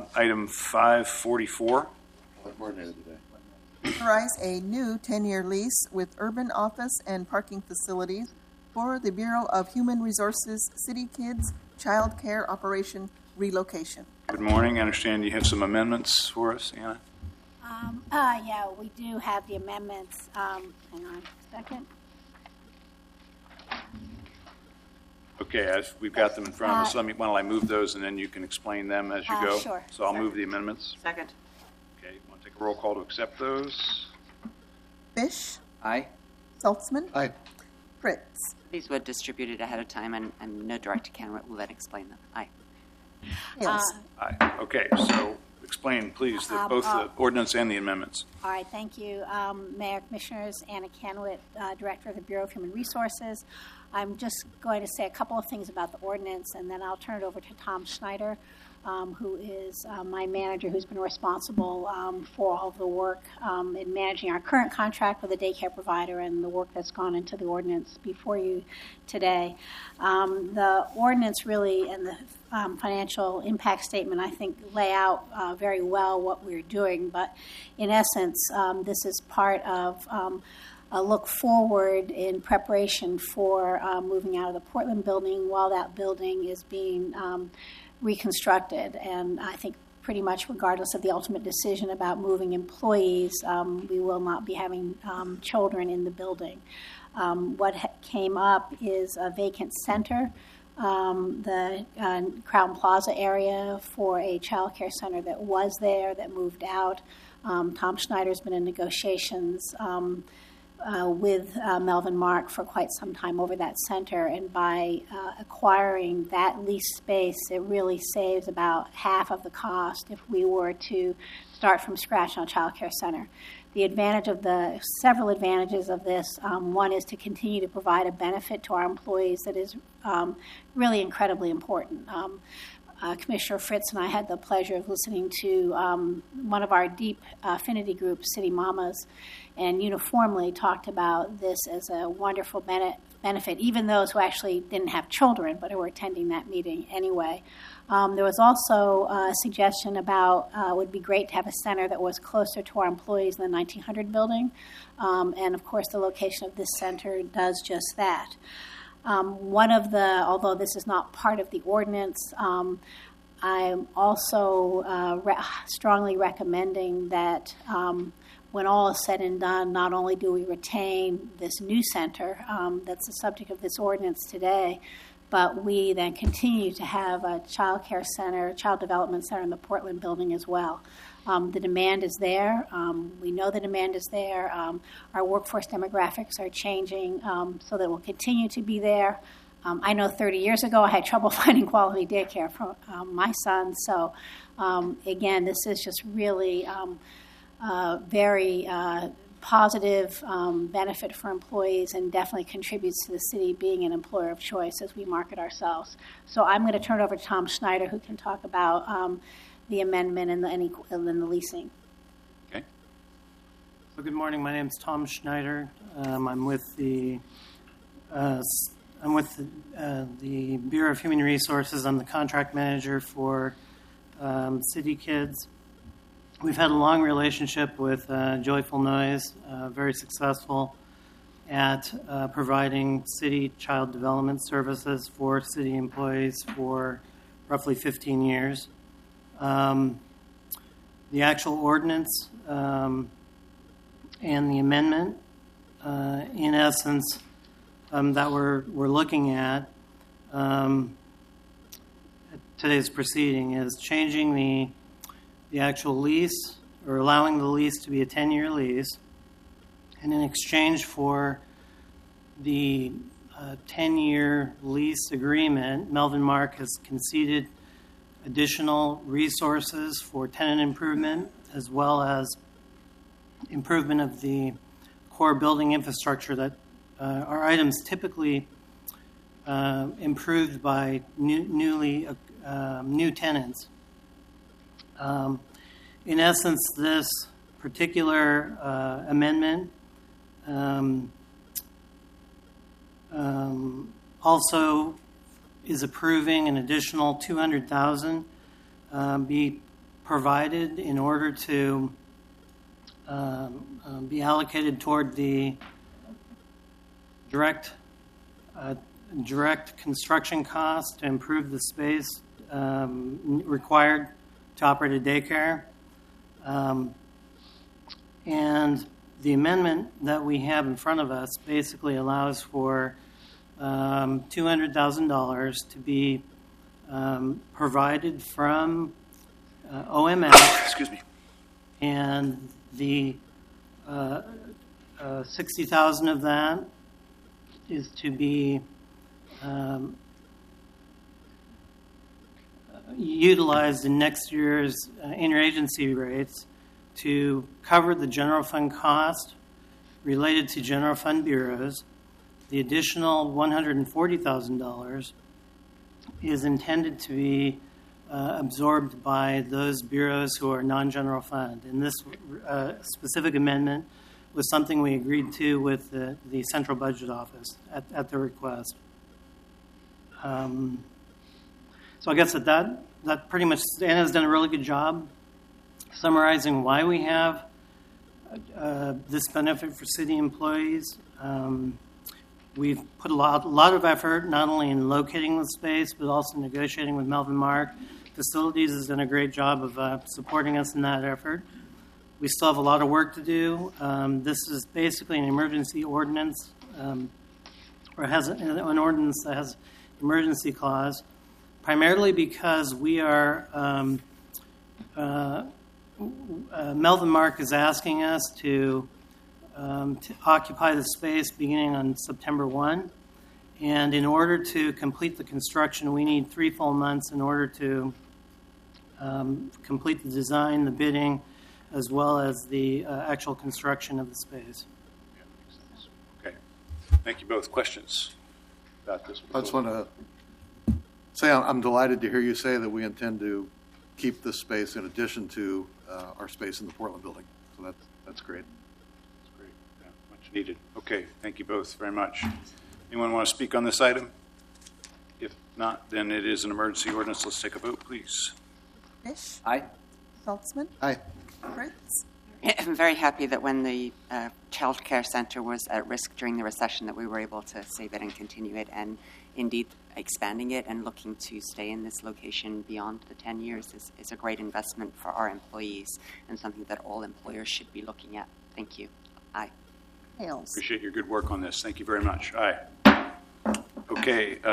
Item 544. Authorize a new 10-year lease with urban office and parking facilities for the Bureau of Human Resources City Kids Child Care Operation Relocation. Good morning. I understand you have some amendments for us, Anna. Yeah, we do have the amendments. Hang on a second. Okay, we've got them in front of us. Why don't I move those, and then you can explain them as you go? Sure. So I'll move the amendments. Second. Okay, want to take a roll call to accept those? Fish, Aye. Saltzman, Aye. Fritz. These were distributed ahead of time, and no direct account will then explain them. Aye. Hales. Aye. Okay, so explain, please, both the ordinance and the amendments. All right, thank you. Mayor, Commissioners, Anna Canwitt, Director of the Bureau of Human Resources. I'm just going to say a couple of things about the ordinance, and then I'll turn it over to Tom Schneider, who is my manager, who's been responsible for all of the work in managing our current contract with the daycare provider and the work that's gone into the ordinance before you today. The ordinance really and the financial impact statement, I think, lay out very well what we're doing, but in essence, this is part of a look forward in preparation for moving out of the Portland building while that building is being reconstructed. And I think pretty much regardless of the ultimate decision about moving employees, we will not be having children in the building. What came up is a vacant center, the Crown Plaza area for a child care center that was there, that moved out. Tom Schneider's been in negotiations with Melvin Mark for quite some time over that center, and by acquiring that lease space, it really saves about half of the cost if we were to start from scratch on a child care center. The advantage of several advantages of this, one is to continue to provide a benefit to our employees that is really incredibly important. Commissioner Fritz and I had the pleasure of listening to one of our deep affinity groups, City Mamas, and uniformly talked about this as a wonderful benefit, even those who actually didn't have children but who were attending that meeting anyway. There was also a suggestion about it would be great to have a center that was closer to our employees in the 1900 building, and of course the location of this center does just that. Although this is not part of the ordinance, I'm also strongly recommending that when all is said and done, not only do we retain this new center that's the subject of this ordinance today, but we then continue to have a child care center, child development center in the Portland building as well. The demand is there. We know the demand is there. Our workforce demographics are changing so that it will continue to be there. I know 30 years ago I had trouble finding quality daycare for my son. So, again, this is just really very positive benefit for employees and definitely contributes to the city being an employer of choice as we market ourselves. So I'm going to turn it over to Tom Schneider, who can talk about the amendment and the leasing. Okay. So good morning. My name is Tom Schneider. I'm with the Bureau of Human Resources. I'm the contract manager for City Kids. We've had a long relationship with Joyful Noise, very successful at providing city child development services for city employees for roughly 15 years. The actual ordinance and the amendment, in essence, that we're looking at today's proceeding is changing the actual lease, or allowing the lease to be a 10-year lease, and in exchange for the 10-year lease agreement, Melvin Mark has conceded additional resources for tenant improvement as well as improvement of the core building infrastructure that are items typically improved by new tenants. In essence, this particular amendment also is approving an additional $200,000 be provided in order to be allocated toward the direct construction cost to improve the space required to operate a daycare. And the amendment that we have in front of us basically allows for $200,000 to be provided from OMS. Excuse me. And the 60,000 of that is to be utilized in next year's interagency rates to cover the general fund cost related to general fund bureaus. The additional $140,000 is intended to be absorbed by those bureaus who are non-general fund. And this specific amendment was something we agreed to with the Central Budget Office at their request. So I guess that pretty much, Anna's done a really good job summarizing why we have this benefit for city employees. We've put a lot of effort not only in locating the space, but also negotiating with Melvin Mark. Facilities has done a great job of supporting us in that effort. We still have a lot of work to do. This is basically an emergency ordinance, or has an ordinance that has emergency clause, primarily because we are, Melvin Mark is asking us to occupy the space beginning on September 1. And in order to complete the construction, we need 3 full months in order to complete the design, the bidding, as well as the actual construction of the space. Yeah, makes sense. Okay. Thank you both. Questions about this? I just want to say I'm delighted to hear you say that we intend to keep this space in addition to our space in the Portland building. So that's great. That's great. Yeah, much needed. Okay. Thank you both very much. Anyone want to speak on this item? If not, then it is an emergency ordinance. Let's take a vote, please. Fish. Aye. Saltzman. Aye. Fritz. I'm very happy that when the child care center was at risk during the recession that we were able to save it and continue it, and indeed expanding it and looking to stay in this location beyond the 10 years is a great investment for our employees and something that all employers should be looking at. Thank you. Aye. Hales. Appreciate your good work on this. Thank you very much. Aye. Okay.